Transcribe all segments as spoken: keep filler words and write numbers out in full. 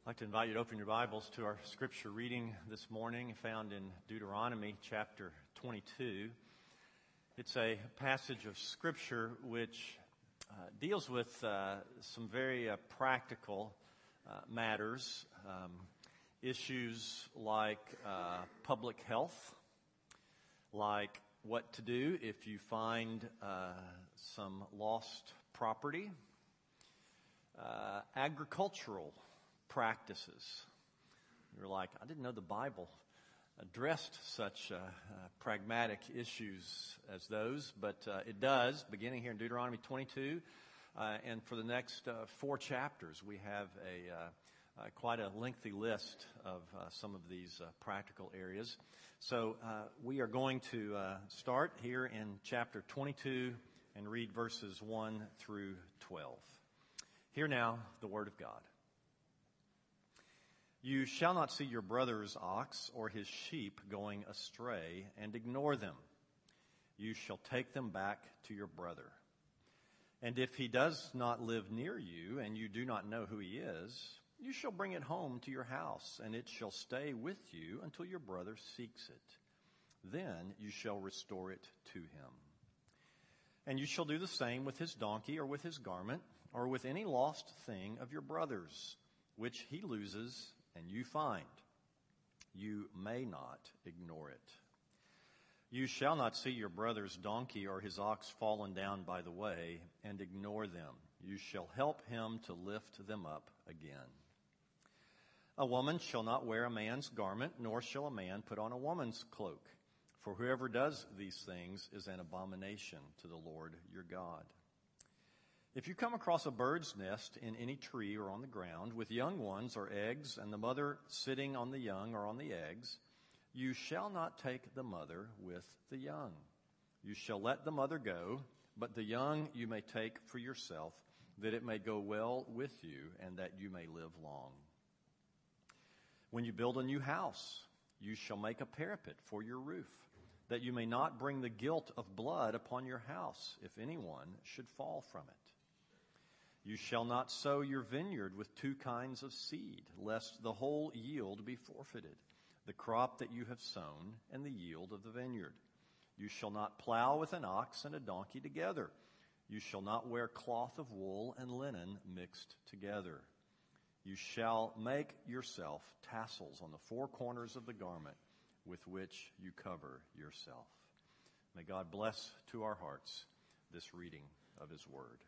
I'd like to invite you to open your Bibles to our scripture reading this morning, found in Deuteronomy chapter twenty-two. It's a passage of scripture which uh, deals with uh, some very uh, practical uh, matters, um, issues like uh, public health, like what to do if you find uh, some lost property, uh, agricultural practices. You're like, I didn't know the Bible addressed such uh, uh, pragmatic issues as those, but uh, it does, beginning here in Deuteronomy twenty-two, uh, and for the next uh, four chapters, we have a uh, uh, quite a lengthy list of uh, some of these uh, practical areas. So uh, we are going to uh, start here in chapter twenty-two and read verses one through twelve. Hear now the word of God. You shall not see your brother's ox or his sheep going astray and ignore them. You shall take them back to your brother. And if he does not live near you and you do not know who he is, you shall bring it home to your house, and it shall stay with you until your brother seeks it. Then you shall restore it to him. And you shall do the same with his donkey or with his garment or with any lost thing of your brother's, which he loses and you find. You may not ignore it. You shall not see your brother's donkey or his ox fallen down by the way and ignore them. You shall help him to lift them up again. A woman shall not wear a man's garment, nor shall a man put on a woman's cloak. For whoever does these things is an abomination to the Lord your God. If you come across a bird's nest in any tree or on the ground with young ones or eggs, and the mother sitting on the young or on the eggs, you shall not take the mother with the young. You shall let the mother go, but the young you may take for yourself, that it may go well with you and that you may live long. When you build a new house, you shall make a parapet for your roof, that you may not bring the guilt of blood upon your house if anyone should fall from it. You shall not sow your vineyard with two kinds of seed, lest the whole yield be forfeited, the crop that you have sown and the yield of the vineyard. You shall not plow with an ox and a donkey together. You shall not wear cloth of wool and linen mixed together. You shall make yourself tassels on the four corners of the garment with which you cover yourself. May God bless to our hearts this reading of his word.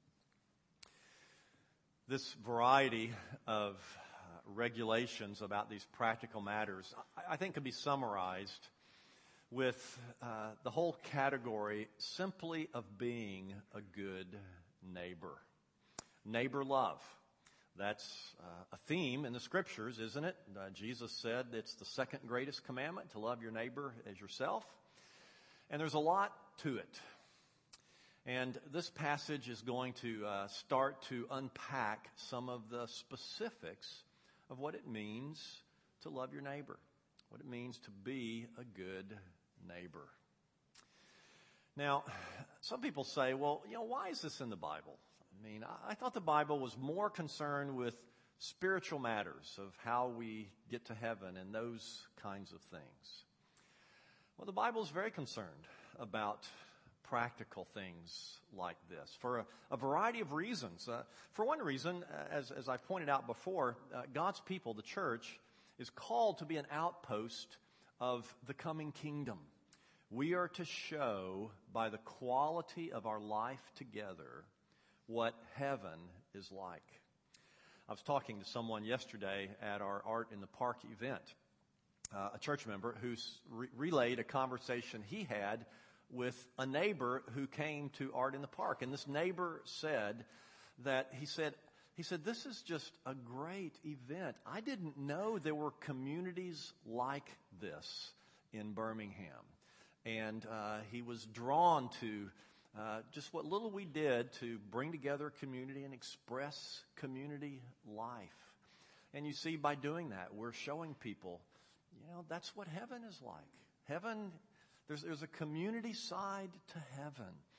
This variety of uh, regulations about these practical matters, I, I think, can be summarized with uh, the whole category simply of being a good neighbor. Neighbor love. That's uh, a theme in the scriptures, isn't it? Uh, Jesus said it's the second greatest commandment, to love your neighbor as yourself. And there's a lot to it. And this passage is going to uh, start to unpack some of the specifics of what it means to love your neighbor, what it means to be a good neighbor. Now, some people say, well, you know, why is this in the Bible? I mean, I, I thought the Bible was more concerned with spiritual matters of how we get to heaven and those kinds of things. Well, the Bible is very concerned about practical things like this for a, a variety of reasons. Uh, for one reason, as, as I pointed out before, uh, God's people, the church, is called to be an outpost of the coming kingdom. We are to show by the quality of our life together what heaven is like. I was talking to someone yesterday at our Art in the Park event, uh, a church member who re- relayed a conversation he had with a neighbor who came to Art in the Park. And this neighbor said that, he said, he said, this is just a great event. I didn't know there were communities like this in Birmingham. And uh, he was drawn to uh, just what little we did to bring together a community and express community life. And you see, by doing that, we're showing people, you know, that's what heaven is like. Heaven There's, there's a community side to heaven.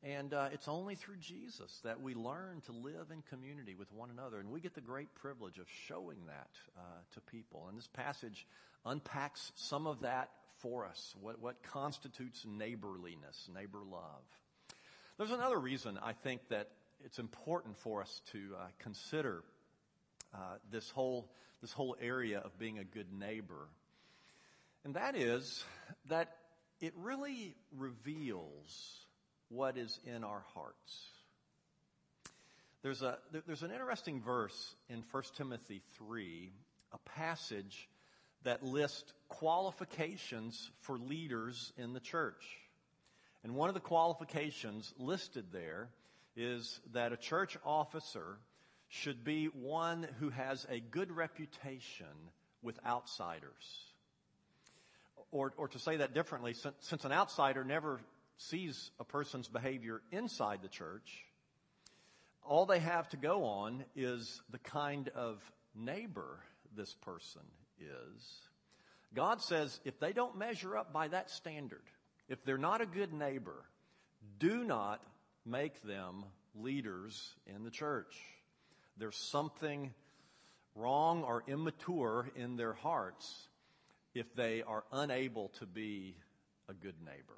And uh, it's only through Jesus that we learn to live in community with one another. And we get the great privilege of showing that uh, to people. And this passage unpacks some of that for us, what, what constitutes neighborliness, neighbor love. There's another reason I think that it's important for us to uh, consider uh, this whole this whole area of being a good neighbor. And that is that it really reveals what is in our hearts. There's a there's an interesting verse in First Timothy three, a passage that lists qualifications for leaders in the church. And one of the qualifications listed there is that a church officer should be one who has a good reputation with outsiders. Or, or to say that differently, since, since an outsider never sees a person's behavior inside the church, all they have to go on is the kind of neighbor this person is. God says if they don't measure up by that standard, if they're not a good neighbor, do not make them leaders in the church. There's something wrong or immature in their hearts if they are unable to be a good neighbor.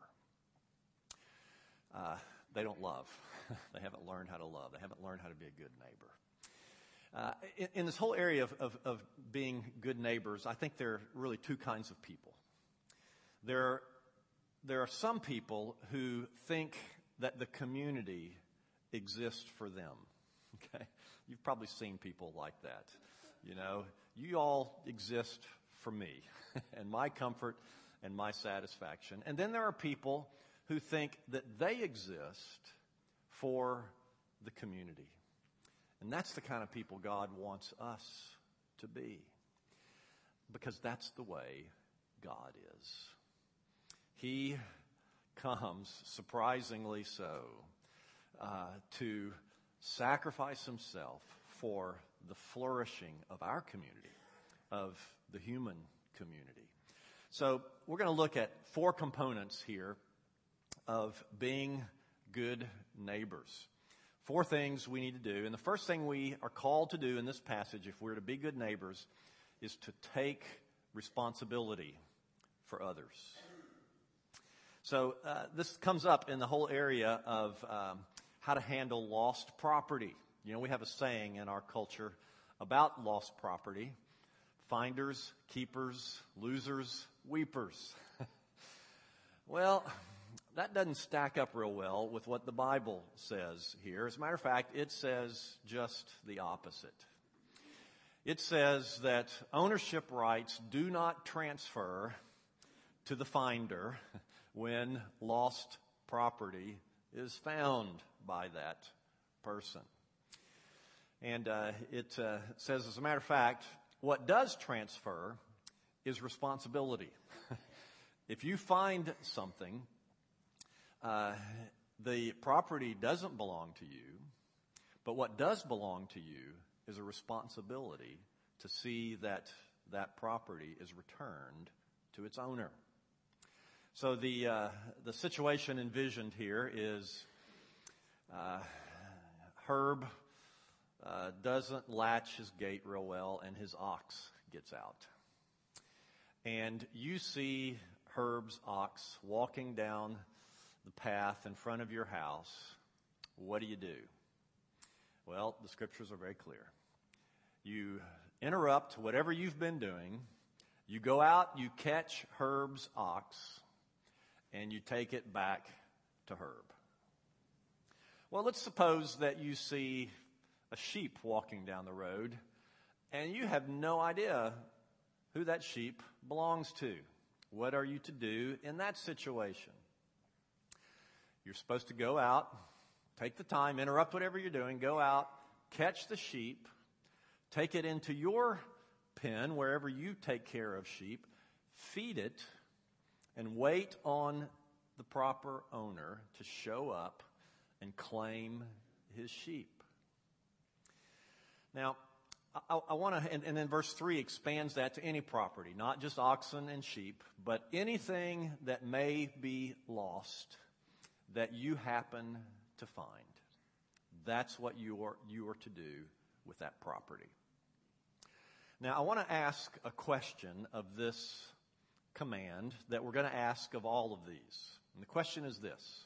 Uh, they don't love. They haven't learned how to love. They haven't learned how to be a good neighbor. Uh, in, in this whole area of, of, of being good neighbors, I think there are really two kinds of people. There, there are some people who think that the community exists for them. Okay? You've probably seen people like that. You know, you all exist for me and my comfort and my satisfaction. And then there are people who think that they exist for the community. And that's the kind of people God wants us to be. Because that's the way God is. He comes, surprisingly so, uh, to sacrifice himself for the flourishing of our community, of the human community. So we're going to look at four components here of being good neighbors. Four things we need to do. And the first thing we are called to do in this passage, if we're to be good neighbors, is to take responsibility for others. So uh, this comes up in the whole area of um, how to handle lost property. You know, we have a saying in our culture about lost property: finders, keepers, losers, weepers. Well, that doesn't stack up real well with what the Bible says here. As a matter of fact, it says just the opposite. It says that ownership rights do not transfer to the finder when lost property is found by that person. And uh, it uh, says, as a matter of fact, what does transfer is responsibility. If you find something, uh, the property doesn't belong to you, but what does belong to you is a responsibility to see that that property is returned to its owner. So the uh, the situation envisioned here is uh, Herb uh, doesn't latch his gate real well, and his ox gets out. And you see Herb's ox walking down the path in front of your house. What do you do? Well, the scriptures are very clear. You interrupt whatever you've been doing. You go out, you catch Herb's ox, and you take it back to Herb. Well, let's suppose that you see a sheep walking down the road, and you have no idea who that sheep belongs to. What are you to do in that situation? You're supposed to go out, take the time, interrupt whatever you're doing, go out, catch the sheep, take it into your pen, wherever you take care of sheep, feed it, and wait on the proper owner to show up and claim his sheep. Now, I, I want to, and, and then verse three expands that to any property, not just oxen and sheep, but anything that may be lost that you happen to find. That's what you are, you are to do with that property. Now, I want to ask a question of this command that we're going to ask of all of these. And the question is this: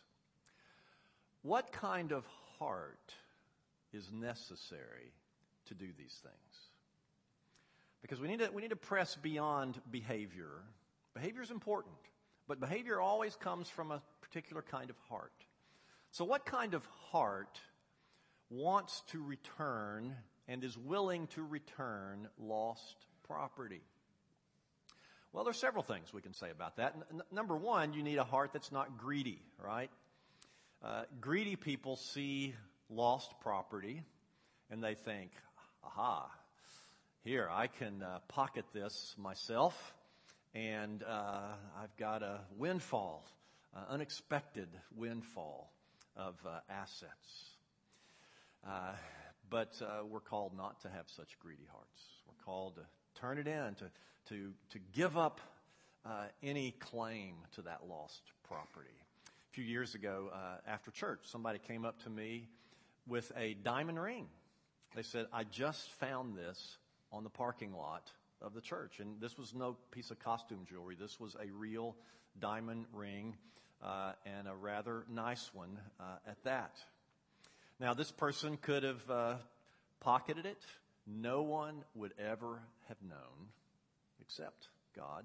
what kind of heart is necessary to do these things? Because we need to, we need to press beyond behavior. Behavior is important, but behavior always comes from a particular kind of heart. So what kind of heart wants to return and is willing to return lost property? Well, there's several things we can say about that. N- number one, you need a heart that's not greedy, right? Uh, greedy people see lost property and they think, aha, here, I can uh, pocket this myself, and uh, I've got a windfall, uh, unexpected windfall of uh, assets. Uh, but uh, we're called not to have such greedy hearts. We're called to turn it in, to to to give up uh, any claim to that lost property. A few years ago, uh, after church, somebody came up to me with a diamond ring. They said, "I just found this on the parking lot of the church." And this was no piece of costume jewelry. This was a real diamond ring, uh, and a rather nice one uh, at that. Now, this person could have uh, pocketed it. No one would ever have known except God.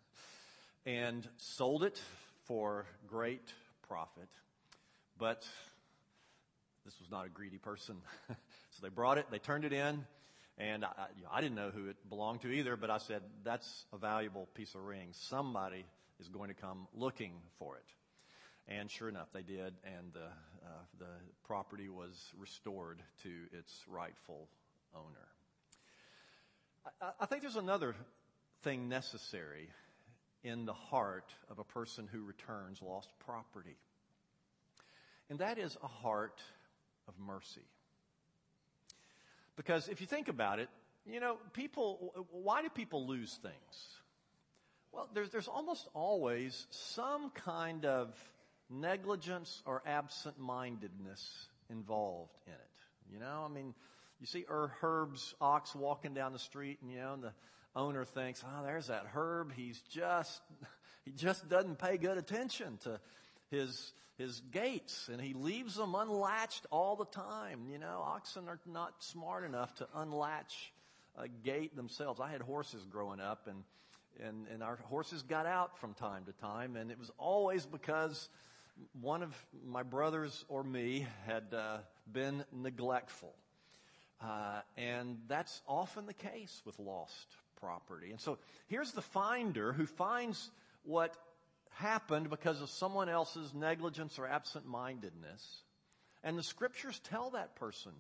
And sold it for great profit. But this was not a greedy person. So they brought it, they turned it in, and I, you know, I didn't know who it belonged to either, but I said, that's a valuable piece of ring. Somebody is going to come looking for it. And sure enough, they did, and the, uh, the property was restored to its rightful owner. I, I think there's another thing necessary in the heart of a person who returns lost property. And that is a heart of mercy. Because if you think about it, you know, people, why do people lose things? Well, there's, there's almost always some kind of negligence or absent-mindedness involved in it. You know, I mean, you see Er- Herb's ox walking down the street, and, you know, and the owner thinks, oh, there's that Herb. He's just, he just doesn't pay good attention to his his gates, and he leaves them unlatched all the time. You know, oxen are not smart enough to unlatch a gate themselves. I had horses growing up, and and and our horses got out from time to time, and it was always because one of my brothers or me had uh, been neglectful. Uh, and that's often the case with lost property. And so here's the finder who finds what happened because of someone else's negligence or absent-mindedness. And the scriptures tell that person,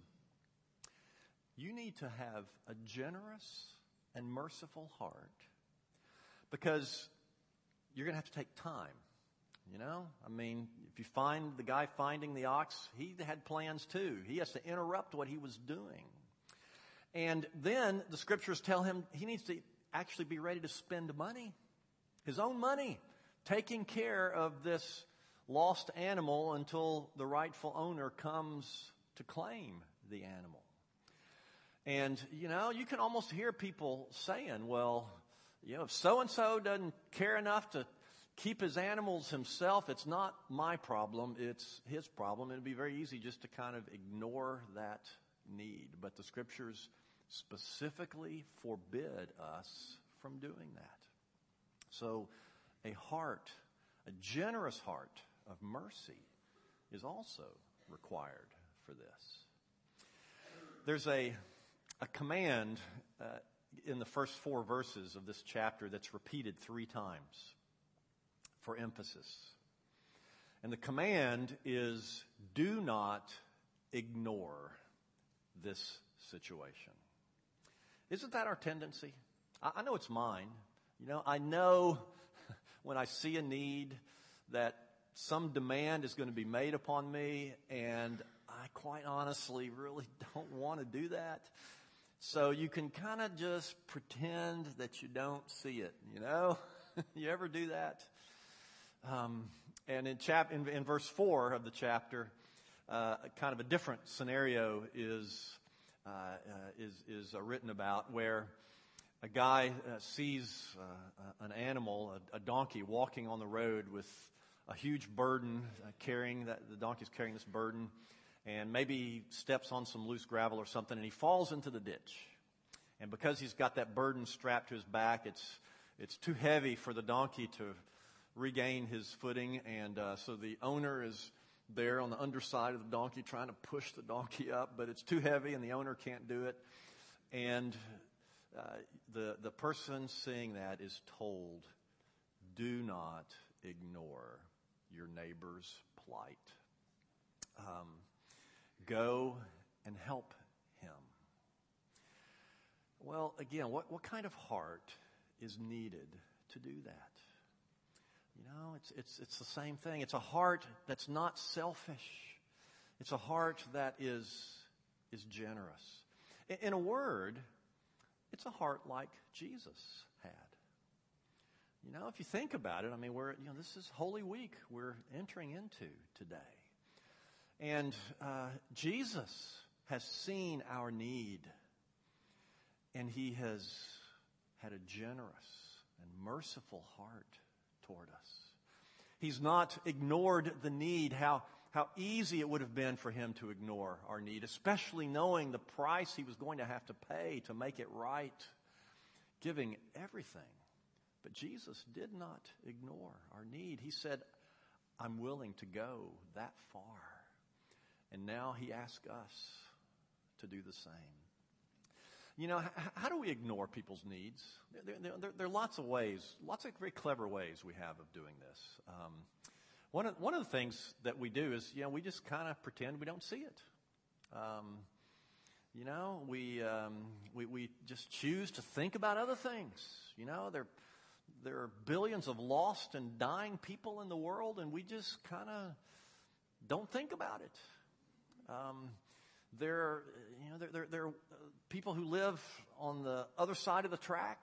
you need to have a generous and merciful heart, because you're going to have to take time. You know, I mean, if you find the guy finding the ox, he had plans too. He has to interrupt what he was doing. And then the scriptures tell him he needs to actually be ready to spend money, his own money, taking care of this lost animal until the rightful owner comes to claim the animal. And, you know, you can almost hear people saying, well, you know, if so-and-so doesn't care enough to keep his animals himself, it's not my problem, it's his problem. It'd be very easy just to kind of ignore that need. But the scriptures specifically forbid us from doing that. So a heart, a generous heart of mercy is also required for this. There's a, a command uh, in the first four verses of this chapter that's repeated three times for emphasis. And the command is, do not ignore this situation. Isn't that our tendency? I, I know it's mine. You know, I know when I see a need that some demand is going to be made upon me, and I quite honestly really don't want to do that. So you can kind of just pretend that you don't see it, you know? You ever do that? Um, and in, chap- in, in verse four of the chapter, uh, kind of a different scenario is uh, uh, is is uh, written about, where a guy uh, sees uh, an animal, a, a donkey, walking on the road with a huge burden, uh, carrying that the donkey's carrying this burden, and maybe he steps on some loose gravel or something, and he falls into the ditch. And because he's got that burden strapped to his back, it's it's too heavy for the donkey to regain his footing, and uh, so the owner is there on the underside of the donkey trying to push the donkey up, but it's too heavy and the owner can't do it. And uh, the the person seeing that is told, do not ignore your neighbor's plight. Um, go and help him. Well, again, what, what kind of heart is needed to do that? You know, it's it's it's the same thing. It's a heart that's not selfish. It's a heart that is is generous. In, in a word, it's a heart like Jesus had. You know, if you think about it, I mean, we're you know this is Holy Week we're entering into today, and uh, Jesus has seen our need, and he has had a generous and merciful heart toward us. He's not ignored the need. How, how easy it would have been for him to ignore our need, especially knowing the price he was going to have to pay to make it right, giving everything. But Jesus did not ignore our need. He said, I'm willing to go that far. And now he asks us to do the same. You know, how, how do we ignore people's needs? There, there, there, there are lots of ways, lots of very clever ways we have of doing this. Um, one of, one of the things that we do is, you know, we just kind of pretend we don't see it. Um, you know, we, um, we we just choose to think about other things. You know, there, there are billions of lost and dying people in the world, and we just kind of don't think about it. Um, there, you know, there, there, there are people who live on the other side of the tracks,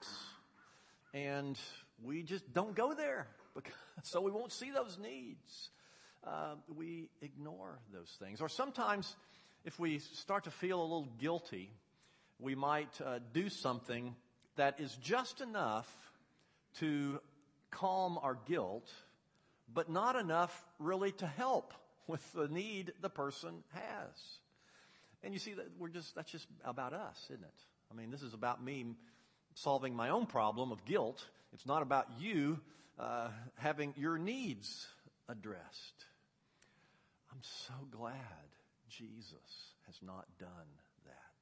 and we just don't go there, because, so we won't see those needs. Uh, we ignore those things. Or sometimes, if we start to feel a little guilty, we might uh, do something that is just enough to calm our guilt, but not enough really to help with the need the person has. And you see, that we're just that's just about us, isn't it? I mean, this is about me solving my own problem of guilt. It's not about you uh, having your needs addressed. I'm so glad Jesus has not done that.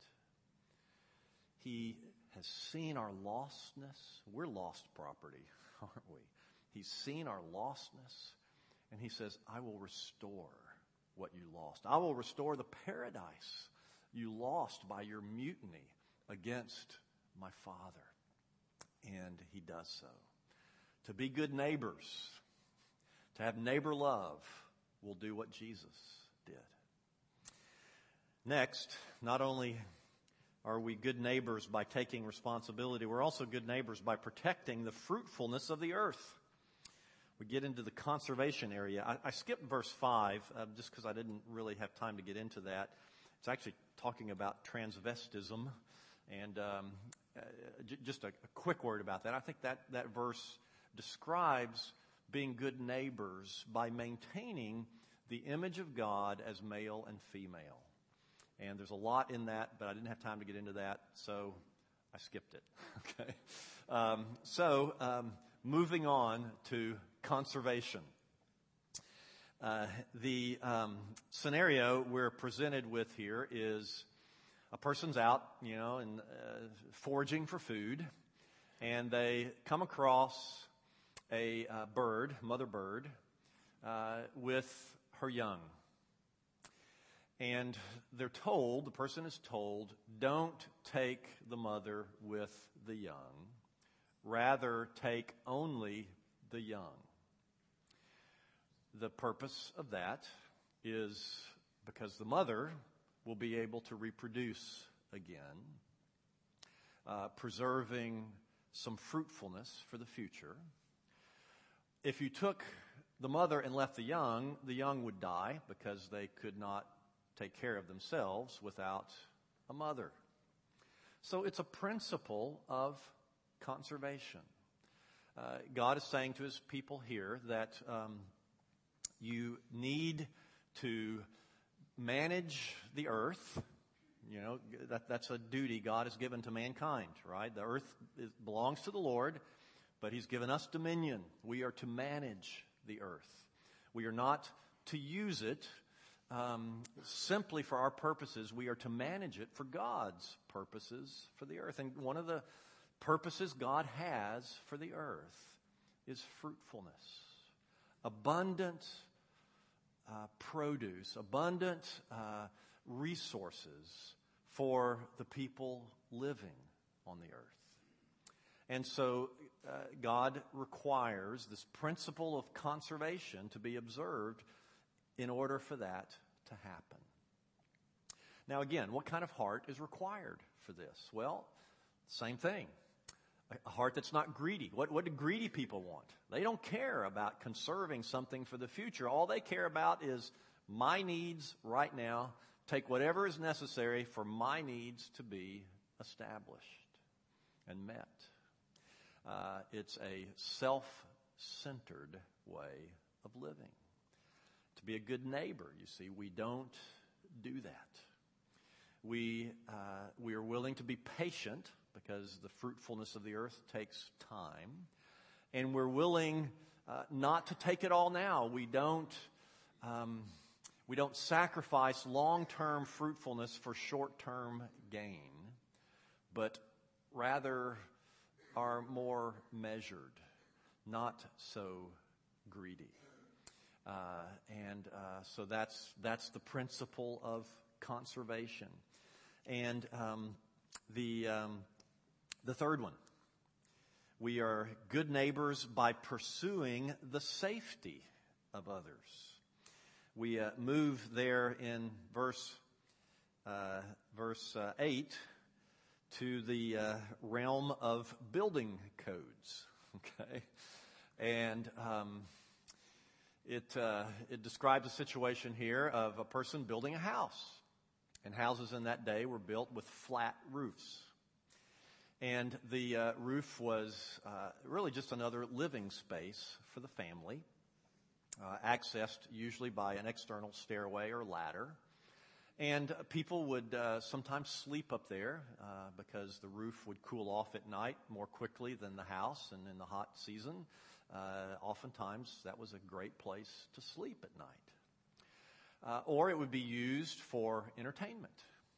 He has seen our lostness. We're lost property, aren't we? He's seen our lostness, and he says, I will restore what you lost. I will restore the paradise you lost by your mutiny against my Father. And he does so. To be good neighbors, to have neighbor love, will do what Jesus did. Next, not only are we good neighbors by taking responsibility, we're also good neighbors by protecting the fruitfulness of the earth. We get into the conservation area. I, I skipped verse five uh, just because I didn't really have time to get into that. It's actually talking about transvestism. And um, uh, j- just a, a quick word about that. I think that, that verse describes being good neighbors by maintaining the image of God as male and female. And there's a lot in that, but I didn't have time to get into that, so I skipped it. Okay. Um, so um, moving on to conservation. Uh, the um, scenario we're presented with here is a person's out, you know, and uh, foraging for food, and they come across a uh, bird, mother bird, uh, with her young. And they're told, the person is told, don't take the mother with the young. Rather, take only the young. The purpose of that is because the mother will be able to reproduce again, uh, preserving some fruitfulness for the future. If you took the mother and left the young, the young would die because they could not take care of themselves without a mother. So it's a principle of conservation. Uh, God is saying to his people here that um, you need to manage the earth. You know, that, that's a duty God has given to mankind, right? The earth is, belongs to the Lord, but he's given us dominion. We are to manage the earth. We are not to use it um, simply for our purposes. We are to manage it for God's purposes for the earth. And one of the purposes God has for the earth is fruitfulness, abundant uh, produce, abundant uh, resources for the people living on the earth. And so uh, God requires this principle of conservation to be observed in order for that to happen. Now again, what kind of heart is required for this? Well, same thing. A heart that's not greedy. What, what do greedy people want? They don't care about conserving something for the future. All they care about is my needs right now. Take whatever is necessary for my needs to be established and met. Uh, it's a self-centered way of living. To be a good neighbor, you see, we don't do that. We, uh, we are willing to be patient because the fruitfulness of the earth takes time. And we're willing uh, not to take it all now. We don't, um, we don't sacrifice long-term fruitfulness for short-term gain, but rather are more measured, not so greedy. Uh, and uh, so that's that's the principle of conservation. And um, the um, the third one, we are good neighbors by pursuing the safety of others. We uh, move there in verse uh, verse uh, eight to the uh, realm of building codes. Okay, and um, it uh, it describes a situation here of a person building a house, and houses in that day were built with flat roofs. And the uh, roof was uh, really just another living space for the family, uh, accessed usually by an external stairway or ladder. And people would uh, sometimes sleep up there uh, because the roof would cool off at night more quickly than the house. And in the hot season, uh, oftentimes that was a great place to sleep at night. Uh, or it would be used for entertainment.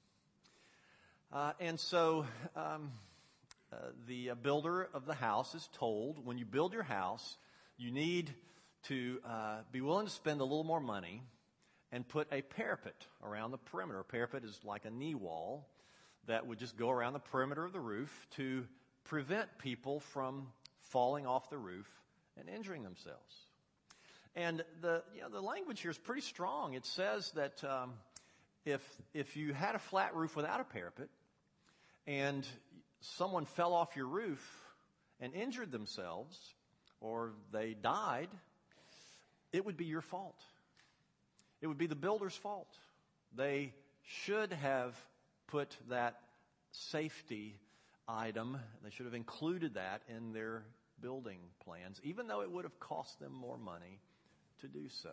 Uh, and so... Um, Uh, the uh, builder of the house is told, when you build your house, you need to uh, be willing to spend a little more money and put a parapet around the perimeter. A parapet is like a knee wall that would just go around the perimeter of the roof to prevent people from falling off the roof and injuring themselves. And the you know, the language here is pretty strong. It says that um, if if you had a flat roof without a parapet and someone fell off your roof and injured themselves, or they died, it would be your fault. It would be the builder's fault. They should have put that safety item, they should have included that in their building plans, even though it would have cost them more money to do so.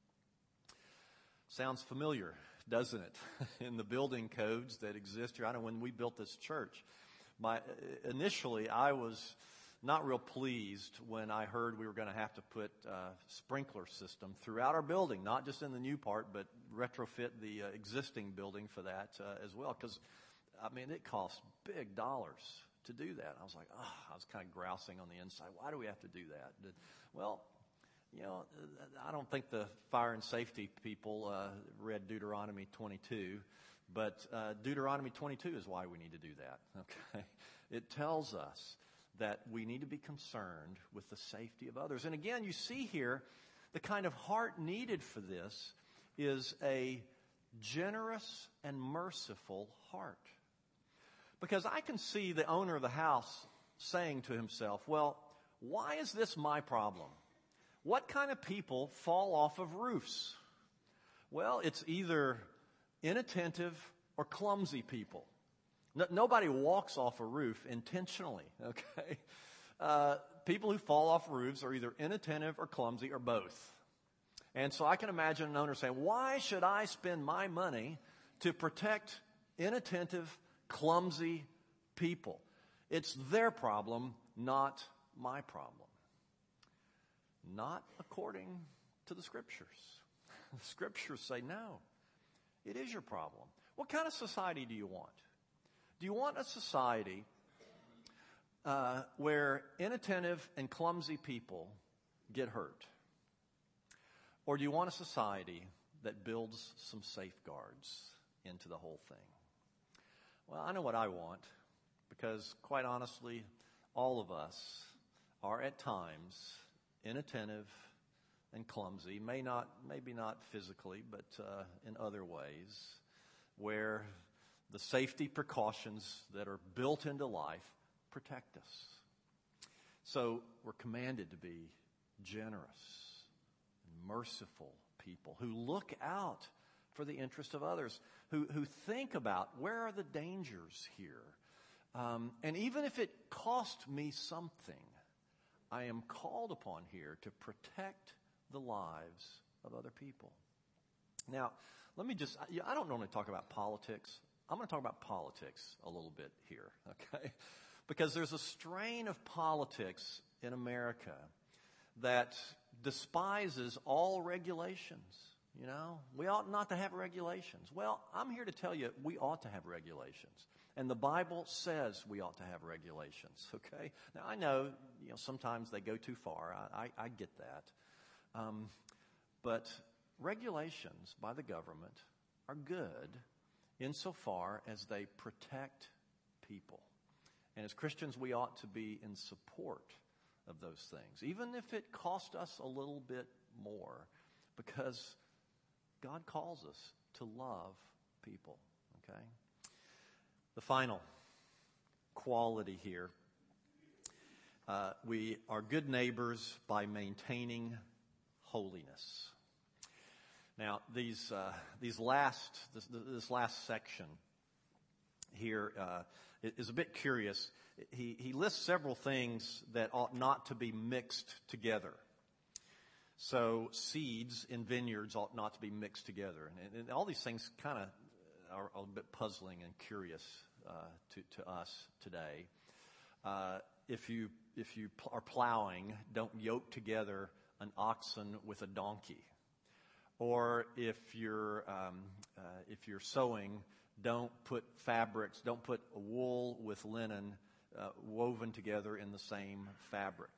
Sounds familiar, doesn't it? In the building codes that exist here. I know when we built this church, My, initially, I was not real pleased when I heard we were going to have to put a sprinkler system throughout our building, not just in the new part, but retrofit the uh, existing building for that uh, as well. Because, I mean, it costs big dollars to do that. I was like, oh, I was kind of grousing on the inside. Why do we have to do that? Well, you know, I don't think the fire and safety people uh, read Deuteronomy twenty-two. But uh, Deuteronomy twenty-two is why we need to do that, okay? It tells us that we need to be concerned with the safety of others. And again, you see here, the kind of heart needed for this is a generous and merciful heart. Because I can see the owner of the house saying to himself, well, why is this my problem? What kind of people fall off of roofs? Well, it's either inattentive or clumsy people. No, nobody walks off a roof intentionally, okay? Uh, people who fall off roofs are either inattentive or clumsy or both. And so I can imagine an owner saying, why should I spend my money to protect inattentive, clumsy people? It's their problem, not my problem. Not according to the Scriptures. The Scriptures say, no, it is your problem. What kind of society do you want? Do you want a society uh, where inattentive and clumsy people get hurt? Or do you want a society that builds some safeguards into the whole thing? Well, I know what I want, because quite honestly, all of us are at times inattentive and clumsy, may not, maybe not physically, but uh, in other ways, where the safety precautions that are built into life protect us. So we're commanded to be generous and merciful people who look out for the interest of others, who, who think about where are the dangers here. Um, and even if it cost me something, I am called upon here to protect the lives of other people. Now, let me just, I don't normally talk about politics. I'm going to talk about politics a little bit here, okay? Because there's a strain of politics in America that despises all regulations. You know, we ought not to have regulations. Well, I'm here to tell you we ought to have regulations. And the Bible says we ought to have regulations, okay? Now, I know, you know, sometimes they go too far. I, I, I get that. Um, but regulations by the government are good insofar as they protect people. And as Christians, we ought to be in support of those things, even if it costs us a little bit more, because God calls us to love people, okay? The final quality here, uh, we are good neighbors by maintaining holiness. Now, these uh, these last this, this last section here uh, is a bit curious. He he lists several things that ought not to be mixed together. So seeds in vineyards ought not to be mixed together, and, and all these things kind of are a bit puzzling and curious uh, to to us today. Uh, if you if you pl- are plowing, don't yoke together an oxen with a donkey. Or if you're um, uh, if you're sewing, don't put fabrics, don't put wool with linen uh, woven together in the same fabric.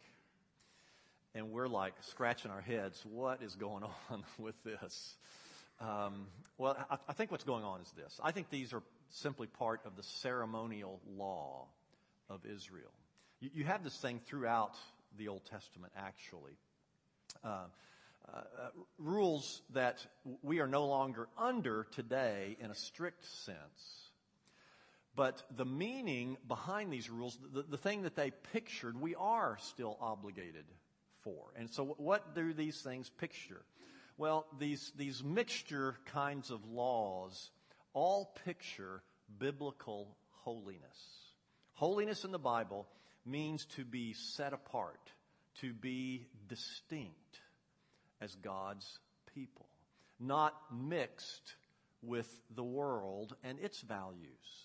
And we're like scratching our heads, what is going on with this? Um, well, I, I think what's going on is this. I think these are simply part of the ceremonial law of Israel. You, you have this thing throughout the Old Testament, actually. Uh, Uh, uh, rules that we are no longer under today in a strict sense. But the meaning behind these rules, the, the thing that they pictured, we are still obligated for. And so what do these things picture? Well, these, these mixture kinds of laws all picture biblical holiness. Holiness in the Bible means to be set apart, to be distinct as God's people, not mixed with the world and its values.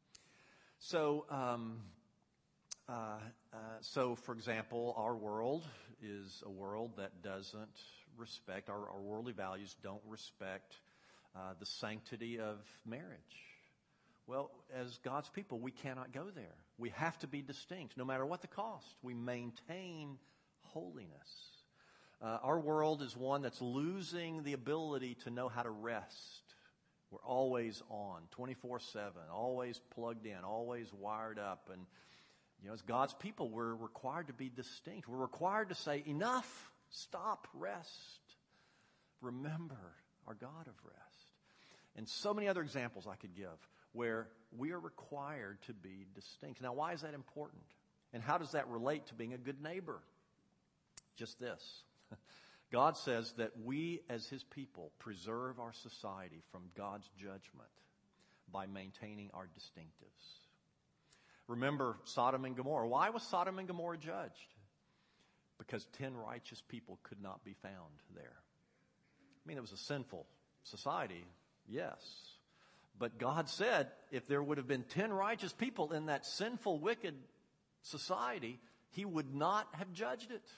So, um, uh, uh, so for example, our world is a world that doesn't respect, our, our worldly values don't respect uh, the sanctity of marriage. Well, as God's people, we cannot go there. We have to be distinct, no matter what the cost. We maintain holiness. Uh, our world is one that's losing the ability to know how to rest. We're always on, twenty-four seven, always plugged in, always wired up. And, you know, as God's people, we're required to be distinct. We're required to say, enough, stop, rest. Remember our God of rest. And so many other examples I could give where we are required to be distinct. Now, why is that important? And how does that relate to being a good neighbor? Just this. God says that we as his people preserve our society from God's judgment by maintaining our distinctives. Remember Sodom and Gomorrah. Why was Sodom and Gomorrah judged? Because ten righteous people could not be found there. I mean, it was a sinful society, yes. But God said if there would have been ten righteous people in that sinful, wicked society, he would not have judged it.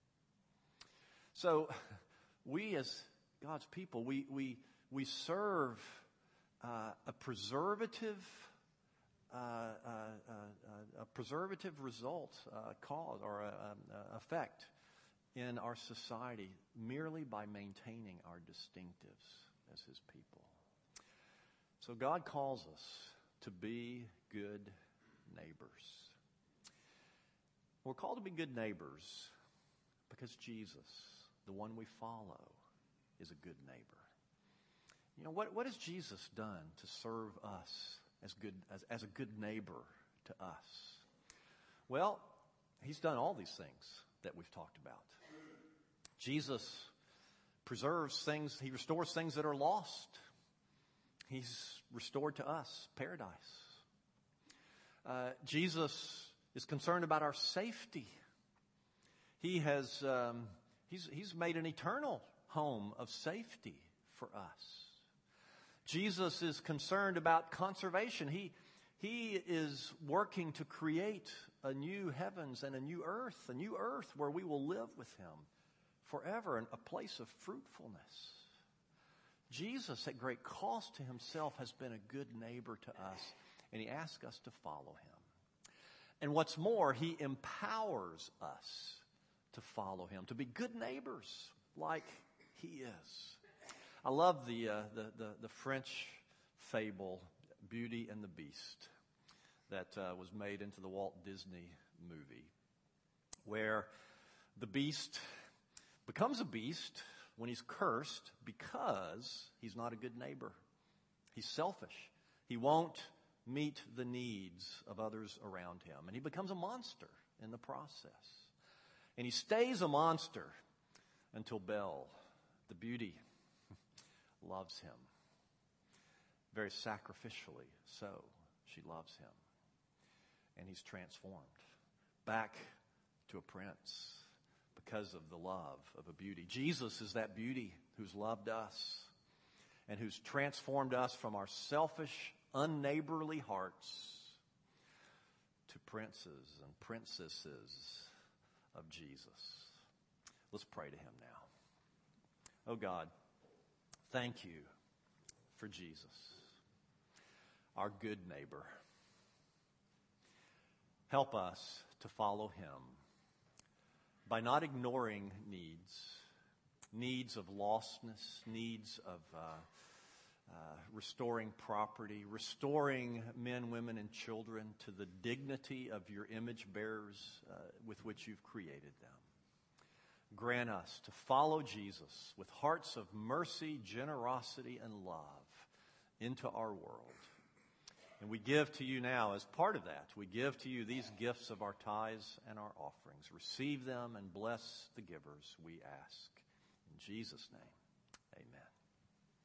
So we as God's people, we we we serve uh, a preservative uh, uh, uh, a preservative result, uh, cause or a, a effect in our society merely by maintaining our distinctives as his people. So God calls us to be good neighbors. We're called to be good neighbors because Jesus, the one we follow, is a good neighbor. You know, what, what has Jesus done to serve us as good as, as a good neighbor to us? Well, he's done all these things that we've talked about. Jesus preserves things, he restores things that are lost. He's restored to us paradise. Uh, Jesus is concerned about our safety. He has um, he's he's made an eternal home of safety for us. Jesus is concerned about conservation. He he is working to create a new heavens and a new earth, a new earth where we will live with him forever, and a place of fruitfulness. Jesus, at great cost to himself, has been a good neighbor to us, and he asks us to follow him. And what's more, he empowers us to follow him, to be good neighbors like he is. I love the, uh, the, the, the French fable, Beauty and the Beast, that uh, was made into the Walt Disney movie, where the beast becomes a beast when he's cursed because he's not a good neighbor. He's selfish. He won't meet the needs of others around him. And he becomes a monster in the process. And he stays a monster until Belle, the beauty, loves him. Very sacrificially so, she loves him. And he's transformed back to a prince because of the love of a beauty. Jesus is that beauty who's loved us and who's transformed us from our selfish, unneighborly hearts to princes and princesses of Jesus. Let's pray to him now. Oh God, thank you for Jesus, our good neighbor. Help us to follow him by not ignoring needs, needs of lostness, needs of uh, uh, restoring property, restoring men, women, and children to the dignity of your image bearers uh, with which you've created them. Grant us to follow Jesus with hearts of mercy, generosity, and love into our world. And we give to you now, as part of that, we give to you these gifts of our tithes and our offerings. Receive them and bless the givers, we ask. In Jesus' name.